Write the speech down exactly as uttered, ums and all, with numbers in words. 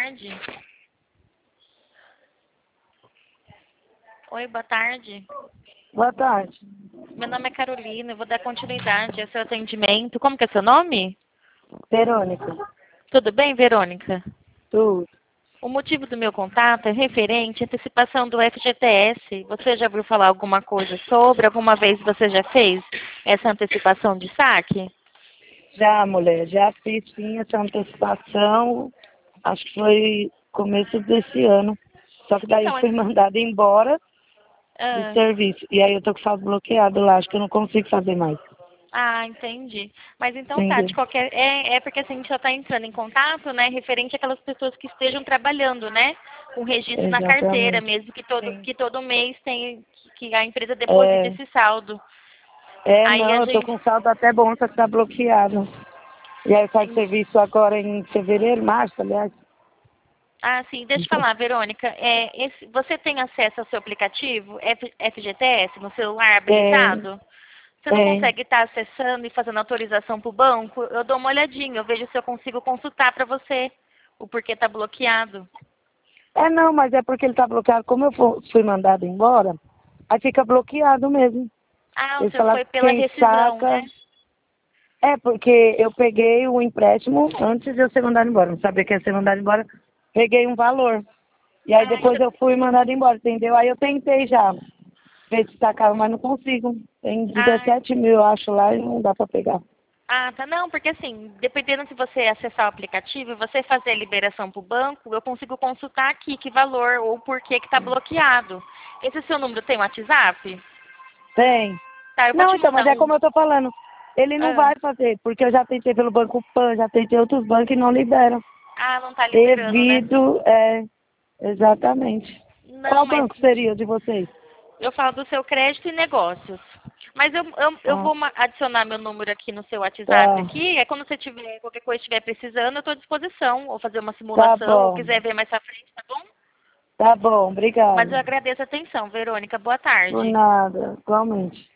tarde. Oi, boa tarde. Boa tarde. Meu nome é Carolina, eu vou dar continuidade ao seu atendimento. Como que é seu nome? Verônica. Tudo bem, Verônica? Tudo. O motivo do meu contato é referente à antecipação do F G T S. Você já ouviu falar alguma coisa sobre? Alguma vez você já fez essa antecipação de saque? Já, mulher, já fiz sim essa antecipação, acho que foi começo desse ano. Só que daí Então, fui mandada embora do ah, serviço. E aí eu tô com o saldo bloqueado lá, acho que eu não consigo fazer mais. ah, entendi. Mas então tá, Entendeu? de qualquer. É, é porque assim, a gente só está entrando em contato, né, referente àquelas pessoas que estejam trabalhando, né? Com registro na carteira, Exatamente. mesmo que todo, Sim. que todo mês tem, que a empresa deposite É, esse saldo. é, Aí a não, eu tô gente. com o saldo até bom, só que tá bloqueado. E aí eu faço Sim. serviço agora em fevereiro, março, aliás. Ah, sim, deixa eu falar, Verônica. É, esse, você tem acesso ao seu aplicativo F- FGTS no celular Tem, habilitado? Você não tem. consegue estar acessando e fazendo autorização para o banco? Eu dou uma olhadinha, eu vejo se eu consigo consultar para você o porquê está bloqueado. É, não, mas é porque ele tá bloqueado. Como eu fu- fui mandado embora, aí fica bloqueado mesmo. Ah, o Eles seu falaram foi que pela quem rescisão, saca... né? É, porque eu peguei o empréstimo antes de eu ser mandado embora. Não sabia que ia ser mandado embora. Peguei um valor. E aí Ah, depois isso... eu fui mandado embora, entendeu? Aí eu tentei já ver se sacava, mas não consigo. Tem ah, dezessete mil, eu acho, lá e não dá pra pegar. ah, tá. Não, porque assim, dependendo se você acessar o aplicativo e você fazer a liberação para o banco, eu consigo consultar aqui que valor ou por que que está bloqueado. Esse seu número tem WhatsApp? Tem. Tá, eu vou Não, te então, mas mandar é um. como eu tô falando. Ele não Ah, vai fazer, porque eu já tentei pelo Banco Pan, já tentei outros bancos e não liberam. ah, não tá liberando, né? Devido, é, exatamente. Não, Qual mas banco seria o de vocês? eu falo do seu crédito e negócios. Mas eu, eu, eu Ah, vou ma- adicionar meu número aqui no seu WhatsApp tá, aqui. É quando você tiver qualquer coisa estiver precisando, eu estou à disposição. Ou fazer uma tá simulação, ou bom, quiser ver mais pra frente, tá bom? tá bom, Mas eu obrigado. agradeço a atenção, Verônica. Boa Por tarde. nada, igualmente.